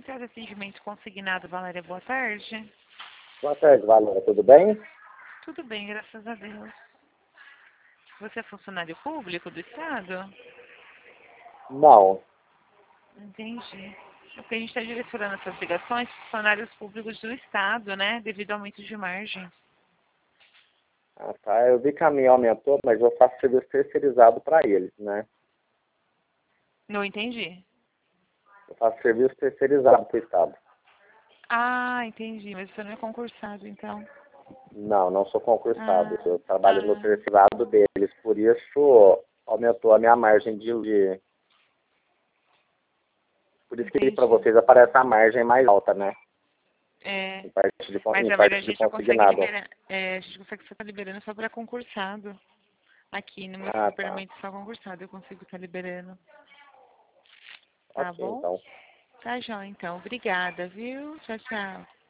Central de Atendimento Consignado, Valéria, boa tarde. Boa tarde, Valéria. Tudo bem? Tudo bem, graças a Deus. Você é funcionário público do Estado? Não. Entendi. Porque a gente está direcionando essas ligações para funcionários públicos do Estado, né? Devido ao aumento de margem. Ah, tá. Eu vi que a minha aumentou, mas eu faço serviço terceirizado para eles, né? Não entendi. Eu faço serviço terceirizado para o Estado. Ah, entendi. Mas você não é concursado, então. Não, não sou concursado. Ah, Eu trabalho no ah, terceirizado deles. Por isso, aumentou a minha margem Por isso que para entendi. vocês aparece a margem mais alta, né? É, Em parte de, mas em na verdade parte a de gente só consegue consignado. liberar. A gente consegue só estar liberando só para concursado. Aqui no meu Ah, tá. departamento só concursado eu consigo estar liberando. Tá Ok, bom? então. Tá, joia, então. Obrigada, viu? Tchau, tchau.